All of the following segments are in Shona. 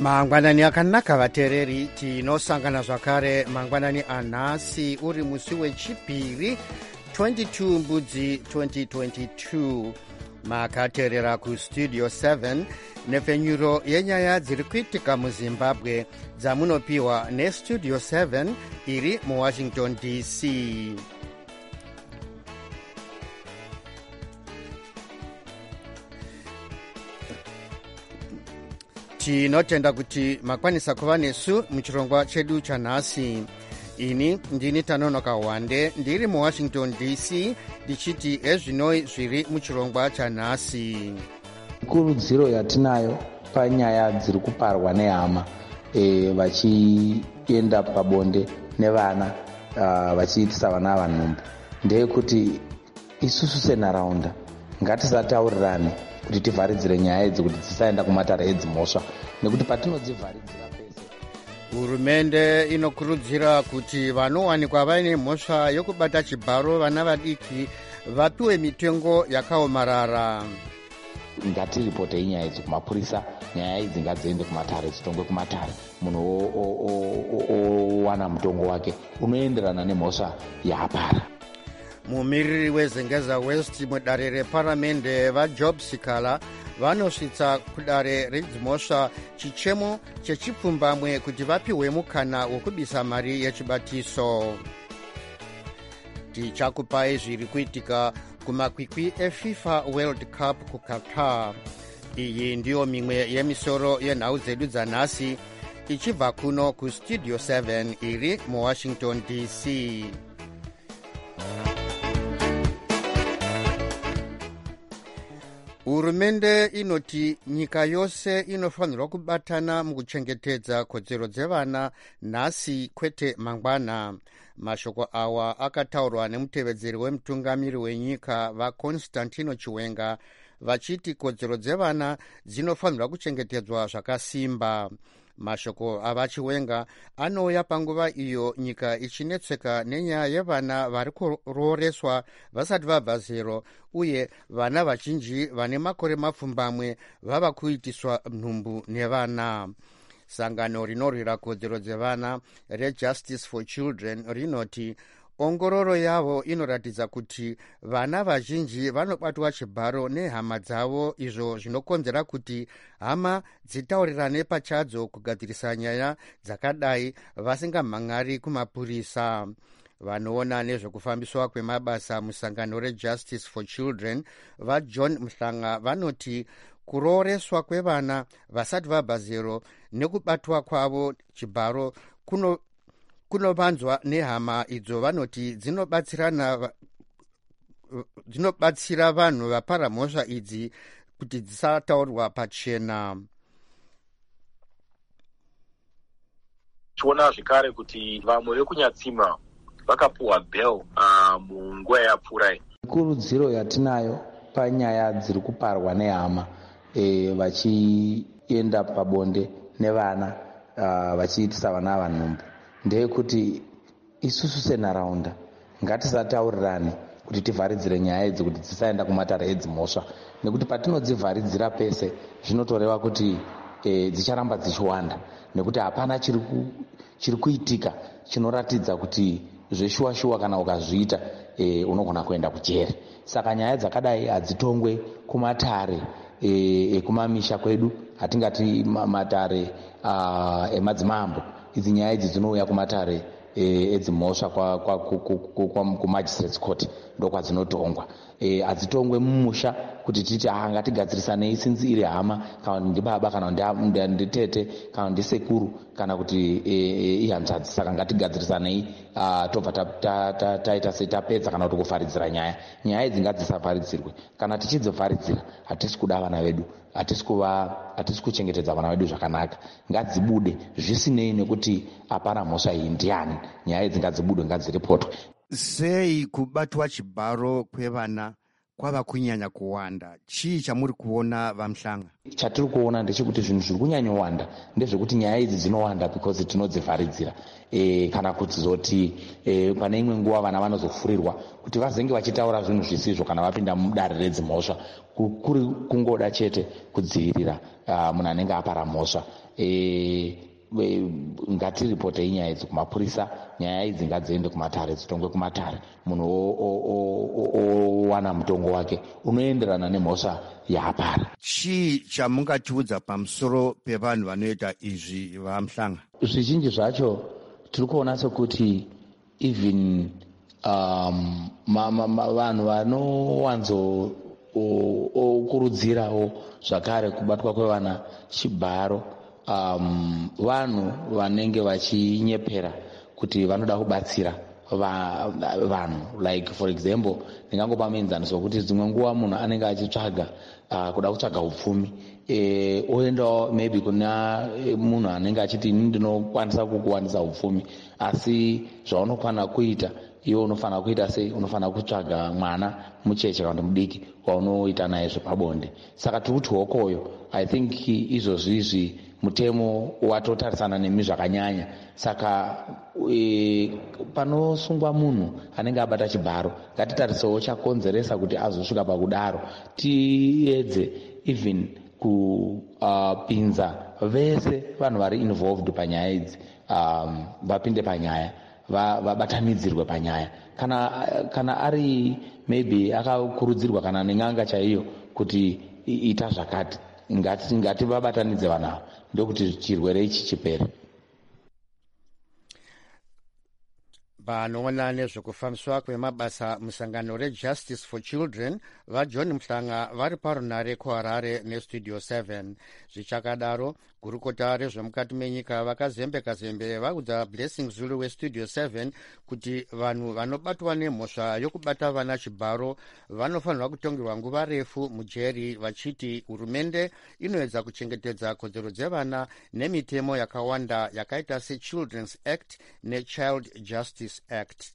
mangwanani akanaka vateereri, tinosangana zvakare mangwanani anhasi uri musi wechipiri 22 mbudzi 2022. makateerera kustudio 7 nepfenyuro yenyaya dziri kuitika muzimbabwe dzamunopiwa nestudio 7 iri muwashington dc. tinotenda kuti makwanisa kuva nesu muchirongwa chedu chanhasi. ini ndini Tanonoka Wande ndiri muwashington dc ndichiti ezvinoi zviri muchirongwa chanhasi. Kurudziro yatinayo panyaya dziri kuparwa nehama vachienda pabonde nevana vachiitisa vana vanhumbu ndeyekuti isusu senharaunda ngatisataurirane kuti tivharidzire nyaya idzi kuti dzisaenda kumatare edzimhosva, nekuti patinodzivharidzira pese. hurumende inokurudzira kuti vanowanikwa vaine mhosva yokubata chibharo vana vadiki vapiwe mitengo yakaomarara. ngatiripotei nyaya idzi kumapurisa, nyaya idzi ngadziende kumatare, dzitongwe kumatare, munhu owana mutongo wake unoenderana nemhosva yaapara. mumiriri wezengeza west mudare reparamende vajob sikala vanosvitsa kudare redzimhosva chichemo chechipfumbamwe kuti vapiwe mukana wokubisa mari yechibatiso. tichakupai zviri kuitika kumakwikwi efifa world cup kuqatar. iyi ndiyo mimwe yemisoro yenhau dzedu dzanhasi ichibva kuno kustudio 7 iri muwashington dc. hurumende inoti nyika yose inofanirwa kubatana mukuchengetedza kodzero dzevana nhasi kwete mangwana. mashoko awa akataurwa nemutevedzeri wemutungamiri wenyika vaconstantino chiwenga vachiti kodzero dzevana dzinofanirwa kuchengetedzwa zvakasimba. mashoko avachiwenga anouya panguva iyo nyika ichinetseka nenyaya yevana vari kuroreswa vasati vabva zero uye vana vazhinji vane makore mapfumbamwe vava kuitiswa nhumbu nevana. sangano rinorwira kodzero dzevana rejustice for children rinoti ongororo yavo inoratidza kuti vana vazhinji vanobatwa chibharo nehama dzavo, izvo zvinokonzera kuti hama dzitaurirane pachadzo kugadzirisa nyaya dzakadai vasingamhangari kumapurisa. vanoona nezvekufambiswa kwemabasa musangano rejustice for children vajohn mhlanga vanoti kuroreswa kwevana vasati vabva zero nekubatwa kwavo chibharo kunovanzwa nehama idzo. vanoti dzinobatsira vanhu vapara mhosva idzi kuti dzisataurwa pachena. tiona zvekare kuti vamwe vekunyatsima vakapuwa bel munguva yapfuura. kurudziro yatinayo panyaya dziri kuparwa nehama vachienda pabonde nevana vachiitisa vana vanhumbu ndeyekuti isusu senharaunda ngatisataurirane kuti tivharidzire nyaya idzi kuti dzisaenda kumatare edzimhosva, nekuti patinodzivharidzira pese zvinotoreva kuti dzicharamba dzichiwanda, nekuti hapana chiri kuitika chinoratidza kuti zveshuwa-shuwa kana ukazviita unogona kuenda kujere. saka nyaya dzakadai hadzitongwe kumatare ekumamisha kwedu, hatingati matare emadzimambo. idzi nyaya idzi dzinouya kumatare edzimhosva kumagistrates court ndokwadzinotongwa. hadzitongwe mumusha kuti titi ngatigadzirisanei sinzi iri hama kana ndibaba kana nditete kana ndisekuru kana kuti ihanzvadzi. saka ngatigadzirisanei tobva taita setapedza kana kuti kuvharidzira nyaya idzi ngadzisavharidzirwe. kana tichidzivharidzira hatisi kuda vana vedu, hatisi kuchengetedza vana vedu zvakanaka. ngadzibude zvisinei nekuti hapana mhosva iyi ndiani. nyaya idzi ngadzibude, ngadziripotwe. sei kubatwa chibharo kwevana kwava kunyanya kuwanda. Chii chamuri kuona vaMhlanga? Chatiri kuona ndechekuti zvinhu zviri kunyanyowanda ndezvekuti nyaya idzi dzinowanda because tinodzivharidzira, kana kuti zoti pane imwe nguva vana vanozofurirwa kuti vazenge vachitaura zvinhu zvisizvo kana vapinda mudare redzimhosva, kuri kungoda chete kudzivirira munhu anenge apara mhosva. Ngatiripotei nyaya idzi kumapurisa, nyaya idzi ngadziende kumatare, dzitongwe kumatare, munhu owana mutongo wake unoenderana nemhosva yaapara. Chii chamungatiudza pamusoro pevanhu vanoita izvi vaMhlanga? Zvizhinji zvacho tiri kuona sekuti even vanhu vanowanzokurudzirawo zvakare kubatwa kwevana chibharo, vanhu vanenge vachinyepera kuti vanoda kubatsira vanhu, like for example ndingangopa muenzaniso wekuti dzimwe nguva munhu anenge achitsvaga kuda kutsvaga upfumi, oendawo maybe kuna munhu anenge achiti ini ndinokwanisa kukuwanisa upfumi, asi zvaunofanira kuita iwe unofanira kuita sei? Unofanira kutsvaga mwana mucheche kana mudiki waunoita naye zvepabonde. Saka tikuti hokoyo, I think izvozvizvi mutemo watotarisana nemi zvakanyanya. Saka panosungwa munhu anenge abata chibharo, ngatitarisewo chakonzeresa kuti azosvika pakudaro. Tiedze even kupinza vese vanhu vari involved panyaya idzi, vapinde panyaya, vabatanidzirwe panyaya. Kana ari maybe akakurudzirwa kana nen'anga chaiyo kuti ita zvakati, ngati vabatanidze vanhu ndokuti chirwere ichi chipere. Vanoona nezvekufambiswa kwemabasa musangano reJustice for Children vaJohn Mhlanga vari parunare kuHarare neStudio 7. Zvichakadaro, gurukota rezvemukati menyika vakazembe vaudza Blessing Zulu weStudio 7 kuti vanhu vanobatwa nemhosva yokubata vana chibharo vanofanirwa kutongerwa nguva refu mujeri, vachiti hurumende inoedza kuchengetedza kodzero dzevana nemitemo yakawanda yakaita seChildren's Act neChild Justice Act.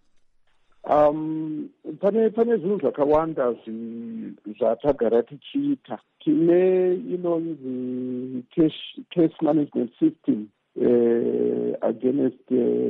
Pane zvinhu zvakawanda zvatagara tichiita. Tine inonzi case management system against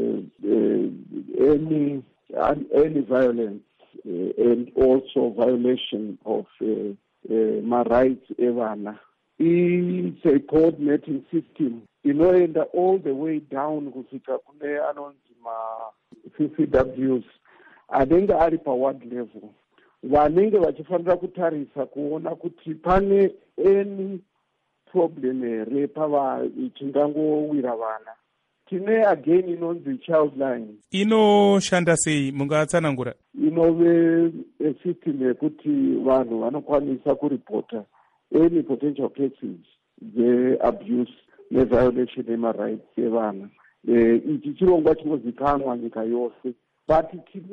any violence and also violation of my rights evana. It's a coordinating system inoenda all the way down kusvika kune anonzi ma-CCWs anenge ari paward level, vanenge vachifanira kutarisa kuona kuti pane any problem here ichingangowira vana. Tine again inonzi child line. Inoshanda sei? Mungatsanangura? Inove a system yekuti vanhu vanokwanisa kuripota any potential cases abuse neviolation yemarights evana. Ichi chirongwa chinozikanwa nyika yose, but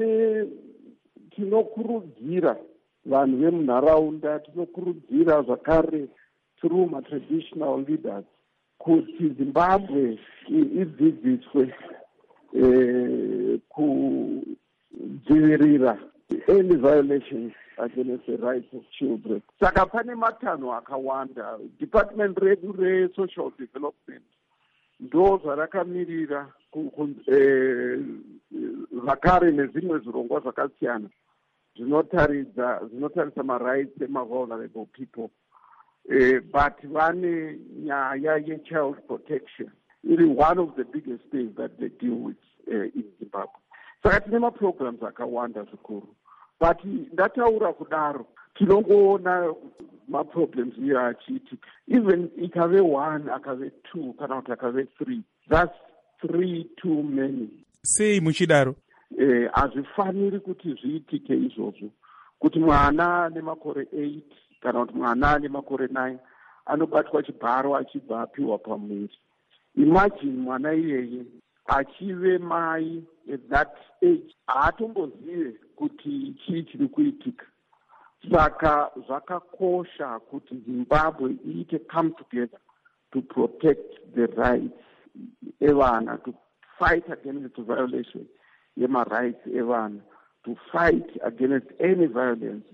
tinokurudzira vanhu vemunharaunda, tinokurudzira zvakare through ma-traditional leaders kuti Zimbabwe idzidziswe kudzivirira any violations against the rights of children. Saka pane matanho akawanda. Department redu re-social development ndo zvarakamirira zvakare nezvimwe zvirongwa zvakasiyana zvinotarisa marights ema-vulnerable people, but vane nyaya ye-child protection iri one of the biggest things that they deal with in Zimbabwe. Saka tine ma-programs akawanda zvikuru, but ndataura kudaro tinongoona ma-problems iye achiitika. Even ikave 1 akave 2 kana kuti akave 3, that's 3 too many. Sei muchidaro? Hazvifaniri kuti zviitike izvozvo, kuti mwana nemakore 8 kana kuti mwana nemakore 9 anobatwa chibharo achibva apiwa pamwiri. Imagine mwana iyeye achive mai at that age haatombozive kuti chii chiri kuitika. Saka zvakakosha kuti Zimbabwe iite come together to protect the rights evana, to fight against the violation yema rights evana, to fight against any violence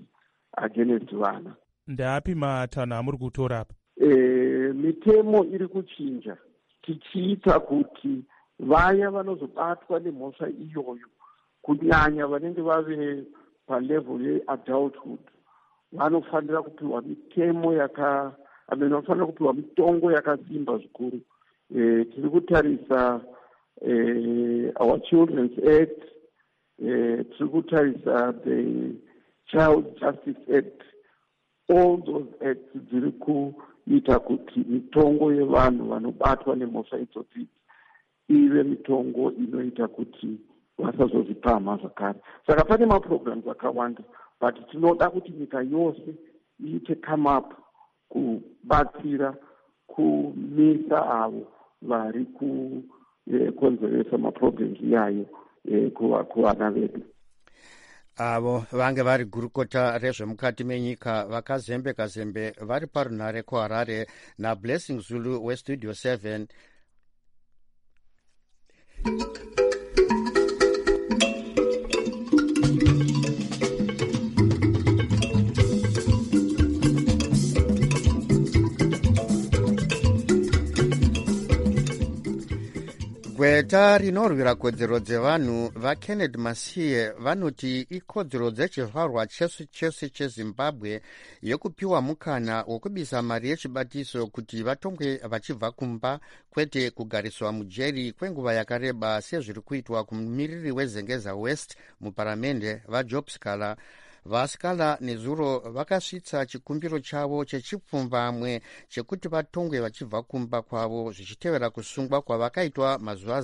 against vana. Ndapi matanho amuri kutora apa? Mitemo iri kuchinja tichiita kuti vaya vanozobatwa nemhosva iyoyo kunyanya vanenge vave palevel yeadulthood vanofanira kupiwa mitemo vanofanira kupiwa mitongo yakasimba zvikuru. Tiri kutarisa our Children's Act, tiri kutarisa the Child Justice Act. All those acts dziri kuita kuti mitongo yevanhu vanobatwa nemhosva idzodzi ive mitongo inoita kuti vasazozvipamha zvakare. Saka pane maprograms akawanda, but tinoda kuti nyika yose iite come up kubatsira kumisa avo vari kukonzeresa maprograms iyayo kuvana vedu. Avo vange vari gurukota rezvemukati menyika vakazembe-kazembe vari parunhare kuHarare naBlessing Zulu weStudio 7. Gweta rinorwira kodzero dzevanhu vaKenneth Masiye vanoti ikodzero dzechivharwa chese cheZimbabwe yekupiwa mukana wokubisa mari yechibatiso kuti vatongwe vachibva kumba kwete kugariswa mujeri kwenguva yakareba sezviri kuitwa kumumiriri weZengeza West muparamende vaJob Scala. Vaskala nezuro vakasvitsa chikumbiro chavo chechipfumbamwe chekuti vatongwe vachibva kumba kwavo zvichitevera kusungwa kwavakaitwa mazuva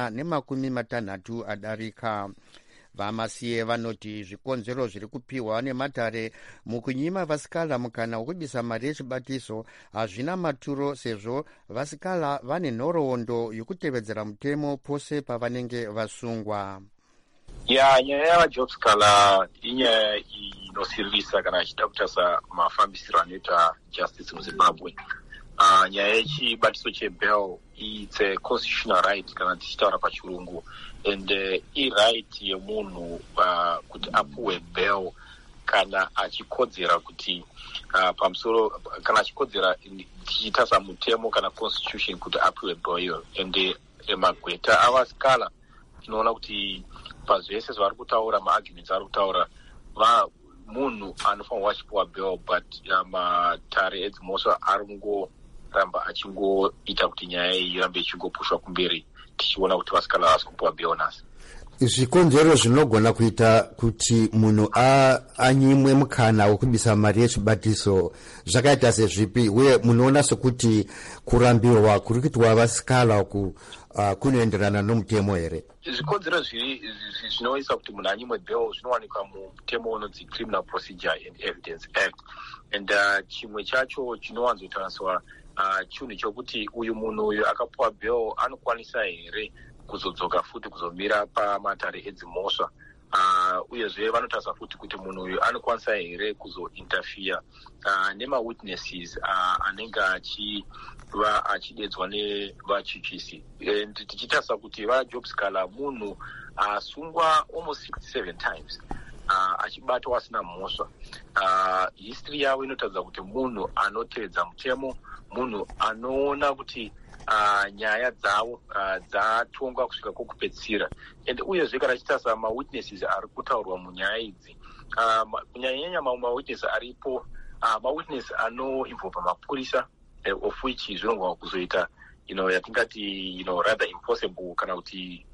160 adarika. Vamasiye vanoti zvikonzero zviri kupiwa nematare mukunyima vasikala mukana wokubisa mari yechibatiso hazvina maturo sezvo vasikala vane nhoroondo yokutevedzera mutemo pose pavanenge vasungwa. Nyaya yavaJob Scala inyaya inosirivisa kana achida kutarisa mafambisiro anoita justice muZimbabwe. Nyaya yechibatiso chebail it's a constitutional right kana tichitaura pachirungu, and right yemunhu kuti apuwe bail kana achikodzera kuti pamusoro kana achikodzera tichitarisa mutemo kana constitution kuti apuwe bail. And magweta avasikala tinoona kuti pazvese zvavari kutaura maarguments ari kutaura munhu anofanirwa achipiwa bail, but matare edzimhosva ari kungoramba achingoita kuti nyaya iyi irambe ichingopushwa kumberi tichiona kuti vasikala havasi kupiwa bail nhasi. Zvikonzero zvinogona kuita kuti munhu anyimwe mukana wokubisa mari yechibatiso zvakaita sezvipi, uye munoona sekuti kurambirwa kuri kuitwa vasikala kunoenderana nomutemo here? Zvikonzero zvinoisa kuti munhu anyimwe bail zvinowanikwa mutemo unonzi Criminal Procedure and Evidence Act, and chimwe chacho chinowanzotariswa chinhu chokuti uyu munhu uyu akapiwa bail anokwanisa here kuzodzoka futi kuzomira pamatare edzimhosva. Uyezve vanotarisa futi kuti munhu uyu anokwanisa here kuzointerfere nemawitnesses anenge achidedzwa nevachichisi. Tichitarisa kuti vaJob Scala munhu asungwa almost 67 times achibatwa asina mhosva. History yavo inotaridza kuti munhu anotevedza mutemo, munhu anoona kuti nyaya dzavo dzatongwa kusvika kwokupedzisira. And uyezve kana tichitarisa mawitnesses ari kutaurwa munyaya idzi, kunyanyanya mamwe mawitness aripo mawitness anoinvolva mapurisa, of which zvinogona kuzoita yatingati rather impossible kana kuti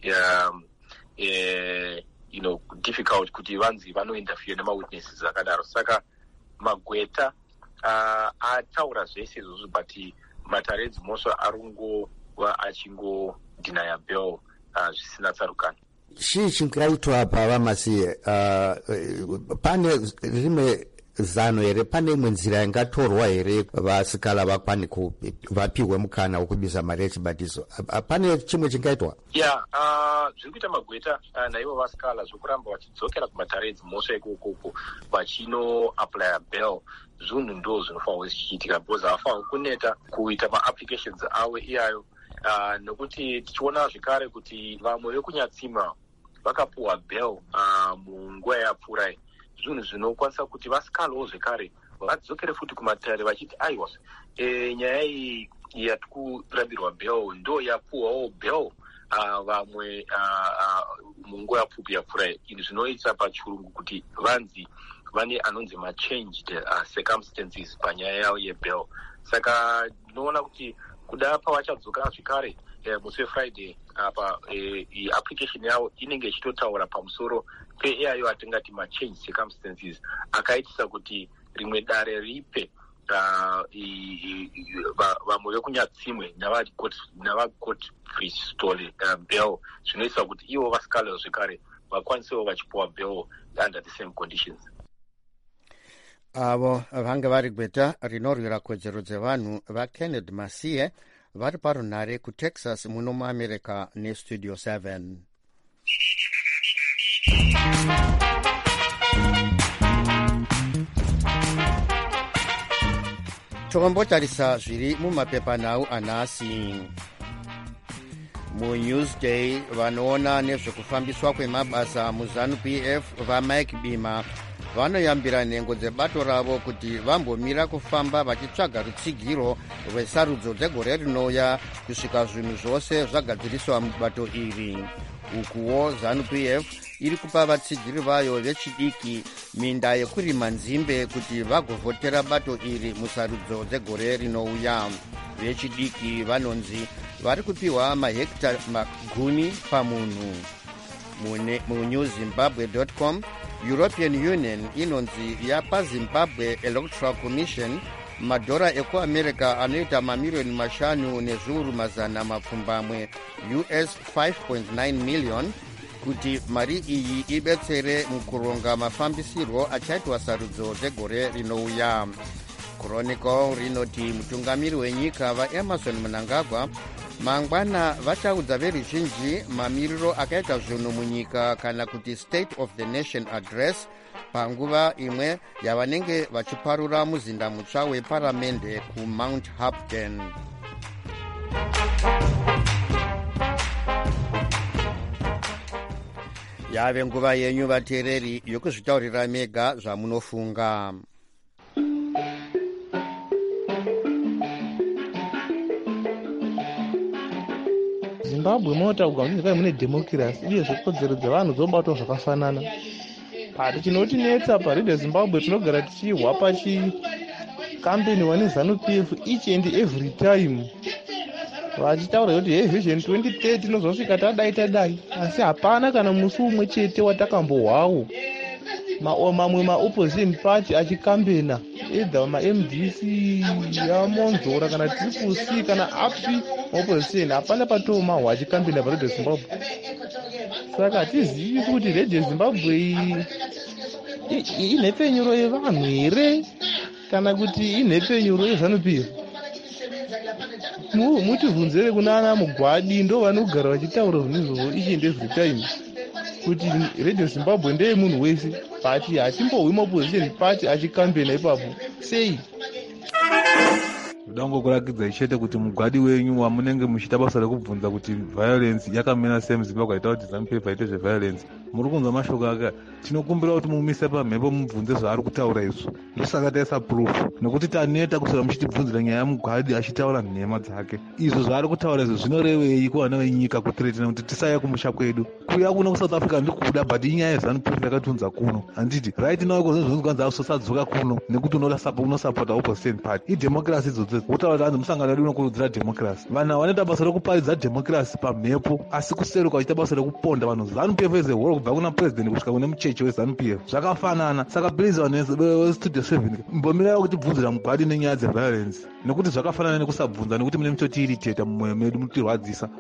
difficult kuti vanzi vanointerfere nemawitnesses akadaro. Saka magweta ataura zvese izvozvo, but matare edzimhosva arungova achingodinaya bail zvisina tsarukano. Chii chingaitwa pavamasiye? Pane rimwe zano here, pane imwe nzira ingatorwa here vasikala vakwane vapiwe mukana wokubisa mari yechibatiso? Pane chimwe chingaitwa? Zviri kuita magweta naivo vasikala zvokuramba vachidzokera kumatare edzimhosva ikoko vachinoaplya bail, zvinhu ndo zvinofanirwa zvichiitika, because havafanirwa kuneta kuita maapplications avo iyayo. Nokuti tichiona zvekare kuti vamwe vekunyatsima vakapuwa bail munguva yapfurai, zvinhu zvinokwanisa kuti vasikalewo zvekare vadzokere futi kumatare vachiti aiwa nyaya iyi yati kurambirwa bhel ndo yapuhwawo bhel vamwe munguva yapfupi yapfuura. Izvi zvinoita pachirungu kuti vanzi vane anonzi machanged circumstances panyaya yavo yebhel. Saka ndinoona kuti kuda pavachadzoka zvekare musi wefriday apa application yavo inenge ichitotaura pamusoro peiyayo atingati machange circumstances akaitisa kuti rimwe dare ripe vamwe vekunyatsimwe navagoti free story bell zvinoisa kuti ivo vasikalewo zvekare vakwanisewo vachipuwa bell under the same conditions. avo vange vari gweta rinorwira kodzero dzevanhu vakenneth masiye vari parunhare kutexas muno muamerica nestudio 7. tokombotarisa zviri mumapepanhau anhasi. munewsday vanoona nezvekufambiswa kwemabasa muzanu-pf vamike bima vanoyambira nhengo dzebato ravo kuti vambomira kufamba vachitsvaga rutsigiro rwesarudzo dzegore rinouya kusvika zvinhu zvose zvagadziriswa mubato iri. ukuwo zanu-pf iri kupa vatsigiri vayo vechidiki minda yekurima nzimbe kuti vagovhotera bato iri musarudzo dzegore rinouya. vechidiki vanonzi vari kupiwa mahekita magumi pamunhu. munewzimbabwe.com european union inonzi yapa zimbabwe electoral commission madhora ekuamerica anoita mamirioni 5 nezviuru mazana mapfumbamwe US 5.9 million kuti mari iyi ibetsere mukuronga mafambisirwo achaitwa sarudzo dzegore rinouya. chronicle rinoti mutungamiri wenyika vaemerson mnangagwa mangwana vachaudza veruzhinji mamiriro akaita zvinhu munyika kana kuti state of the nation address panguva imwe yavanenge vachiparura muzinda mutsva weparamende kumount hampton. yave nguva yenyu vateereri yokuzvitaurira mega zvamunofunga. zimbabwe munotaurwa kuti nyika mune dhemokirasi uyezve kodzero dzevanhu dzobatwa zvakafanana. pari chinotinetsa paride zimbabwe tinogara tichihwa pachikambeni wani zanu-pf each and every time vachitaura kuti hey vision 2030 inozosvika tadai asi hapana kana musi umwe chete watakambohwawo mamwe maopposition party achikambena either mamdc yamonzora kana triple c kana api opposition hapana patomahwa achikambena paredio zimbabwe. saka hatizivi kuti redio zimbabwe inhepenyuro yevanhu here kana kuti inhepenyuro yezanu-pf. mutivhunzere kuna ana mugwadi ndo vanogara vachitaura zvinhu izvozvo each and every time kuti redio zimbabwe ndeye munhu wese but hatimbohwi maopposition party achikambena ipapo sei. ndoda ngokurakidza chete kuti mugwadi wenyu wamunenge muchiita basa rekubvunza kuti violence yakamira sei muzimbabwe aita kuti zanu-pf aite zveviolence muri kunzwa mashoko ake. tinokumbira kuti mumise pamhepo mubvunze zvaari kutaura izvo ndosaka taisa proof nekuti taneta kusvika muchitibvunzira nyaya yamugwadi achitaura nhema dzake. izvo zvaari kutaura izvo zvinorevei kuvana venyika kutiretina kuti tisauya kumusha kwedu kuya kuno kusouth africa ndikuda but inyaya yezanu-pf yakatunza kuno handiti right now kozvezvinzwanza asosadzoka kuno nekuti unosapota opposition party idhemokirasi idzodzo wotaura kuti anzi musangano wedu unokurudzira dhemokirasi. vanhu vanoita basa rekuparidza dhemokirasi pamhepo asi kuseruka vachiita basa rekuponda vanhu. zanu-pf as a whole kubva kuna president kusvika kune mucheche wezanu-pf zvakafanana. saka please vanhu vestudio 7 mbomiraiwo kutibvunzira mugwadi nenyaya dzeviolence nekuti zvakafanana nekusabvunza nekuti mune muchotiiriteta mumwoyo medu mutirwadzisa.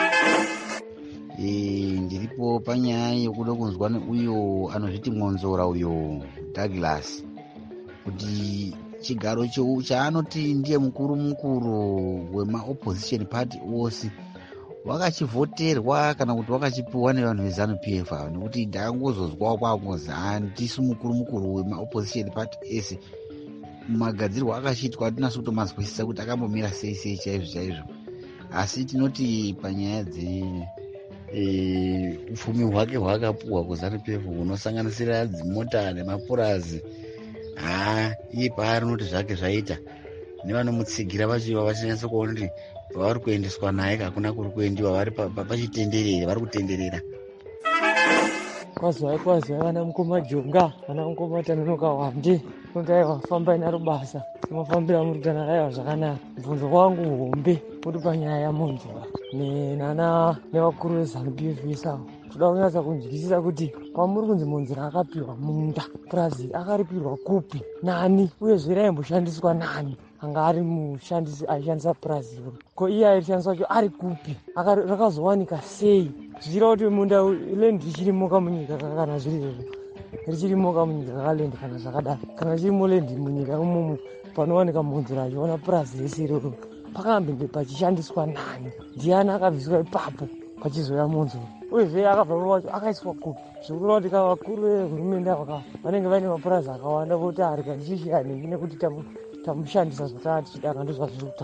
ndiripo panyaya yekuda kunzwa neuyo anozviti mwonzora uyo Douglas kuti chigaro chaanoti ndiye mukuru wemaopposition party ose wakachivhoterwa kana kuti wakachipiwa nevanhu vezanu-pf ava nekuti ndakangozozwawo kwakungozi handisi mukuru wemaopposition party ese magadzirwo akachiitwa atinasi kutomazwisisa kuti akambomira sei chaizvo chaizvo. asi tinoti panyaya upfumi hwake hwakapuhwa kuZANU-PF hunosanganisira dzimota nemapurazi. Iye paari unoti zvake zvaita nevanomutsigira vachiva vachinyatsa kuona kuti pavari kuendeswa naye hakuna kuri kuendiwa, vari pachitenderere, vari kutenderera. Kwazwai vana mukoma Jonga, vana mukoma Tanonoka Wande, kungai wafamba ina rubasa mafambira murutana raiva zvakanaka. Mubvunzo wangu hombe kuti panyaya yamunzwa nevakuru veZANU-PF vesawo, toda kunyatsa kunzwisisa kuti pamuri kunzi Munzira akapiwa munda, purazi akaripirwa kupi, nani, uyezve raimboshandiswa nani anga ari mushandisi aishandisa purazi iro, ko iye aishandisa cho ari kupi, rakazowanika sei, zvichira kuti munda lendi richirimoka munyika kana zviri izvozvo, richirimoka munyika kalendi kana zvakadaro, kana chirimo lendi munyika imomo panowanika Munzira achiona purazi rese iroro, pakambe pachishandiswa nani, ndiani akabviswa ipapo pachizoya Munzura, uyezve akabva pacho akaiswa kupi. Zvikureva kuti vakuru vehurumende ava vanenge vaine mapurazi akawanda voti arika ndichishiyani nekuti tamushandisa zvataa tichidaka ndozvazviruta.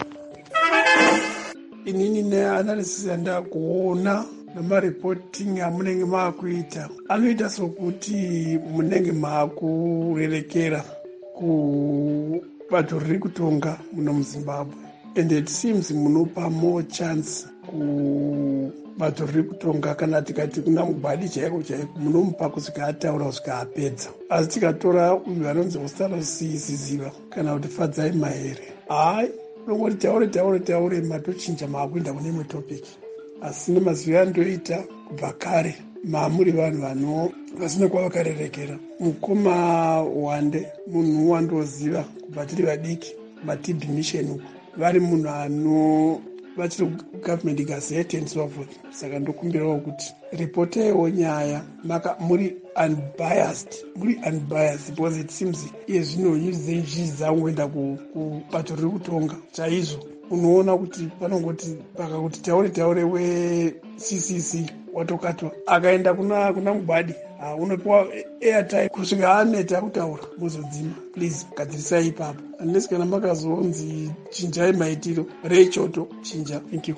Inini neanalysis yandakuona nemareporting amunenge maakuita anoita sokuti munenge maakurerekera kubato riri kutonga muno muZimbabwe, and it seems munopa more chance kubato riri kutonga kana tikati kuna Mugwadi chaiko chaiko munomupa kusvika ataura kusvika apedza. Asi tikatora uyu anonzi Ostarosiziziva kana kuti Fadzai Mahere, unongoti taure matochinja maakuenda kune imwe topic, asi nemazuva andoita kubva kare maamuri vanhu vasina kwavakarerekera. Mukoma Wande munhu wandoziva kubva tiri vadiki maTB mission uko, vari munhu vachiri government gazette and so forth. Saka ndokumbirawo kuti ripotewo nyaya muri unbiased because it seems iye zvino nyuzi dzenjii dzangoenda kubato riri kutonga chaizvo. Unoona kuti panongoti pakakuti taure weCCC watokatwa akaenda kuna Mugwadi, unopiwa airtime kusvika aneta kutaura muzodzima. Please gadzirisai ipapo, unless kana makazonzi chinjai maitiro rechoto chinja. Thank you.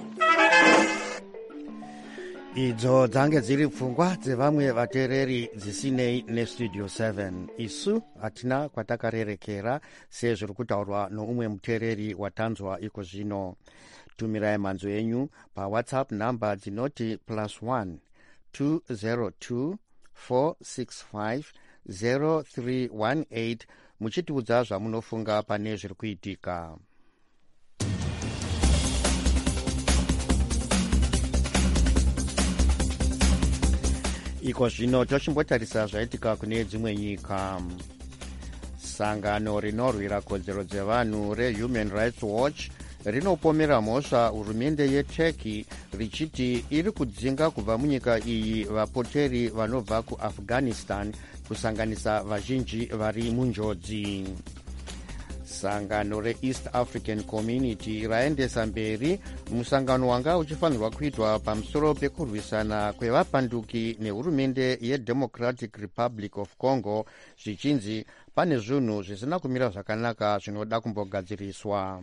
Idzo dzange dziri pfungwa dzevamwe vateereri dzisinei nestudio 7. Isu hatina kwatakarerekera sezviri kutaurwa noumwe muteereri watanzwa iko zvino. Tumirai manzo enyu paWhatsApp namba dzinoti +1 202 465 0318 muchitiudza zvamunofunga pane zviri kuitika. Iko zvino tochimbotarisa zvaitika kune dzimwe nyika. Sangano rinorwira kodzero dzevanhu reHuman Rights Watch rinopomera mhosva hurumende yeTurkey richiti iri kudzinga kubva munyika iyi vapoteri vanobva kuAfghanistan kusanganisa vazhinji vari munjodzi. Sangano reEast African Community raendesa mberi musangano wanga uchifanirwa kuitwa pamusoro pekurwisana kwevapanduki nehurumende yeDemocratic Republic of Congo zvichinzi pane zvinhu zvisina kumira zvakanaka zvinoda kumbogadziriswa.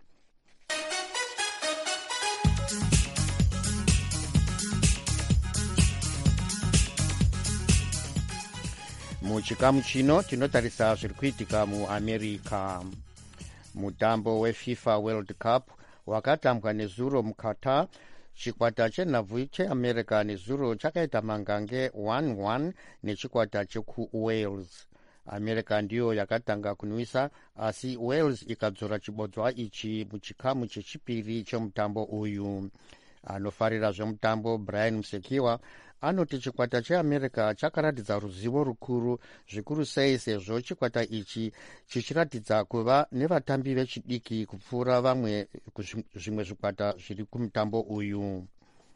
Muchikamu chino tinotarisa zviri kuitika muAmerica. Mutambo weFIFA World Cup wakatambwa nezuro muQatar. Chikwata chenhabvu cheAmerica nezuro chakaita mangange 1-1 nechikwata chekuWales. America ndiyo yakatanga kunwisa, asi Wales ikadzora chibodzwa ichi muchikamu chechipiri chemutambo uyu. Anofarira zvemutambo Brian Musekiwa anoti chikwata cheAmerica chakaratidza ruzivo rukuru, zvikuru sei sezvo chikwata ichi chichiratidza kuva nevatambi vechidiki kupfuura zvimwe zvikwata zviri kumutambo uyu.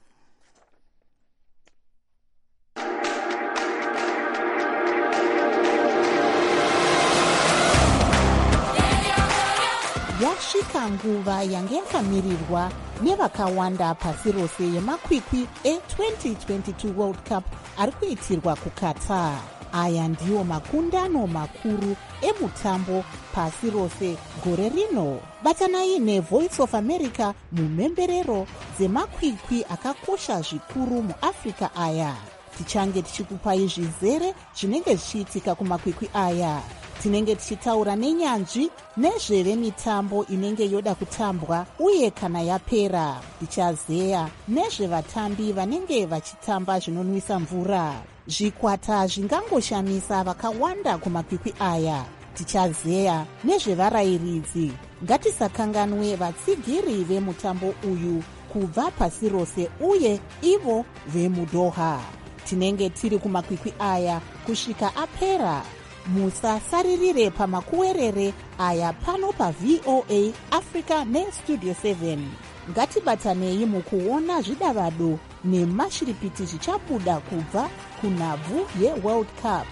Yasvika nguva yange yakamirirwa nevakawanda pasi rose yemakwikwi e2022 World Cup ari kuitirwa kuQatar. aya ndiwo makundano makuru emutambo pasi rose gore rino. Batanai neVoice of America mumhemberero dzemakwikwi akakosha zvikuru muAfrica aya. Tichange tichikupai zvizere zvinenge zvichiitika kumakwikwi aya. Tinenge tichitaura nenyanzvi nezvevemitambo inenge yoda kutambwa uye kana yapera. Tichazeya nezvevatambi vanenge vachitamba zvinonwisa mvura. Zvikwata zvingangoshamisa vakawanda kumakwikwi aya. Tichazeya nezvevarayiridzi. Ngatisakanganwe vatsigiri vemutambo uyu kubva pasi rose uye ivo vemuDoha. Tinenge tiri kumakwikwi aya kusvika apera. Musasaririre pamakuwerere aya pano paVOA Africa neStudio 7. Ngatibatanei mukuona zvidavado nemashiripiti zvichabuda kubva kunhabvu yeWorld Cup.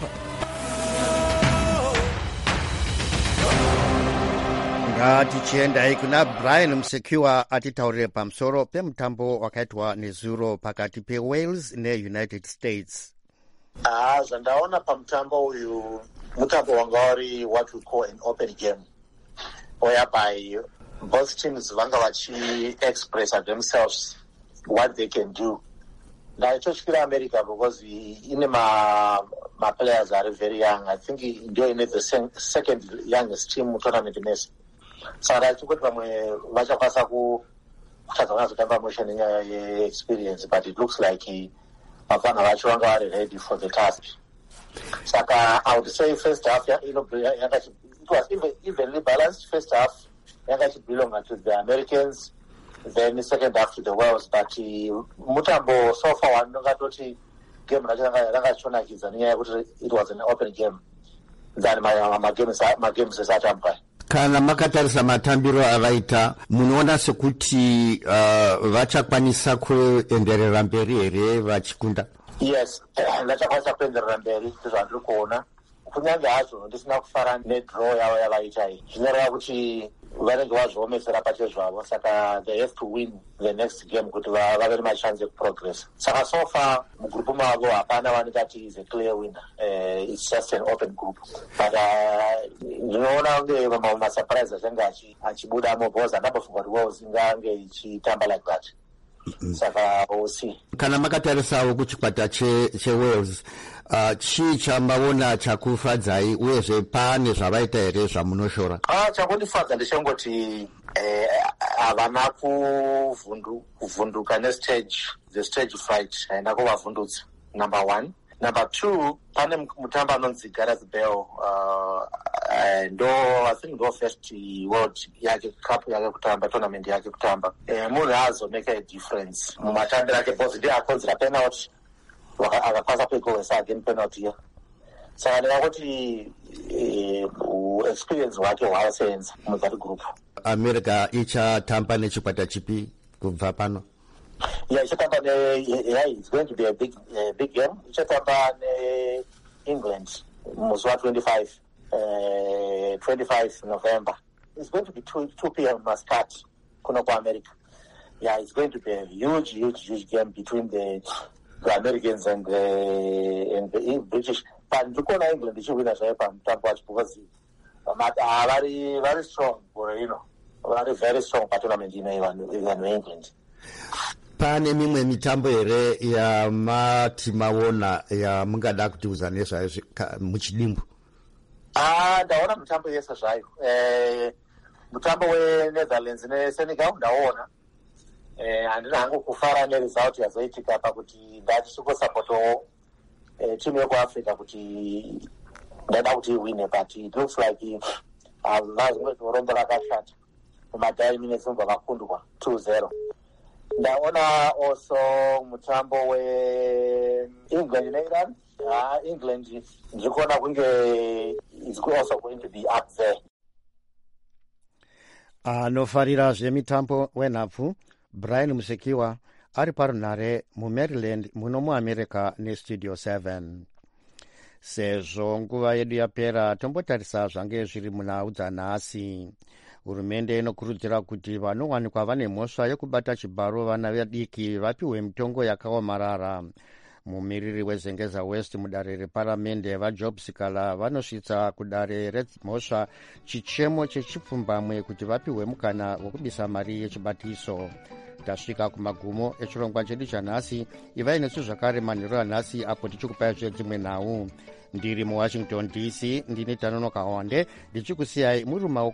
Ngatichiendai kuna Brian Msekiwa atitaurire pamusoro pemutambo wakaitwa nezuro pakati peWales neUnited States. Zvandaona pamutambo uyu mutambo wanga uri what we call an open game, whereby both teams vanga vachi-express themselves what they can do. Ndaichotyira America because ine ma-players are very young. I think ndio ine the second youngest team mutournament mese. Saka ndaichikuti vamwe vachakwanisa kutadza vanazotamba musha nenyaya ye-experience, but it looks like vafana vacho vanga vari ready for the task. Saka I would say first half it was evenly balanced. First half belonged to the Americans, then the second half to the Wales. But mutambo so far wanongatoti game rakachonakidza nenyaya yekuti it was an open game than my games esatambwa. Kana makatarisa matambiro avaita, munoona sekuti vachakwanisa kuenderera mberi here vachikunda? Yes, ndachakwanisa kuenderera mberi zvandiri kuona. Kunyange hazvo ndisina kufara nedraw yavo yavaita iyi, zvinoreva kuti vanenge vazviomesera pache zvavo, saka they have to win the next game kuti vave nemachance ekuprogress. Saka so far mugrupu mavo hapana vaningati is a clear winner. It's just an open group, but ndinoona kunge masurprise achange achibudamo because handambofunga kuti Wales ingange ichitamba like that. Saka we'll see. Kana makatarisawo kuchikwata cheWales, chii chambaona chakufadzai uyezve pane zvavaita here zvamunoshora? Chakundifadza ndechangoti havana kuvhunduka the stage fright haina kuvavhundutsa, number one. Number two, pane mutambo anonzi Gareth Bale, I think ndo first world yake cup yake kutamba, tournament yake kutamba. Munhu hazomake a difference mumatambiro ake because ndiye akonzera penalty akakwanisa kuigowesa again penalty here. Saka ndingakuti experience hwake hwasenza muzati group. America ichatamba nechikwata chipi kubva pano? Yeah, it's going to be a big game. Ichatamba England musi wa 25 November. It's going to be 2 p.m. Muscat kuno kwa America. Yeah, it's going to be a huge game between the Americans and the British. But ndikuona England ichiwina zvayo pamutambo wacho because very strong, very strong tournament in England. Pane mimwe mitambo here yamati maona yamungada kutiudza nezvayo muchidimbu? Ndaona mitambo yese zvayo. Mutambo weNetherlands neSenegal ndaona. Handina hangu kufara neresult yazoitika pakuti ndachikusapotawo timu yekuAfrica kuti ndada kuti iwine, but it looks like vazongorombo rakashata mumadai minutes vakakundwa 2-0. Ndaona also mutambo weEngland neIran. England ndikuona kunge is also going to be up there. Anofarira zvemitambo wenhabvu Brian Musekiwa ari parunhare muMaryland muno muAmerica neStudio 7. Sezvo nguva yedu yapera, tombotarisa zvange zviri munhau dzanhasi. Hurumende inokurudzira kuti vanowanikwa vane mhosva yekubata chibharo vana vadiki vapiwe mitongo yakaomarara. mumiriri wezengeza west mudare reparamende vajob sikala vanosvitsa kudare remhosva chichemo chechipfumbamwe kuti vapiwe mukana wekubisa mari yechibatiso. Tasvika kumagumo echirongwa chedu chanhasi. Ivai nesu zvakare manheru anhasi apo tichikupai dzimwe nhau. Ndiri muwashington DC ndini Tanonoka Wande ndichikusiyai muri mumaoko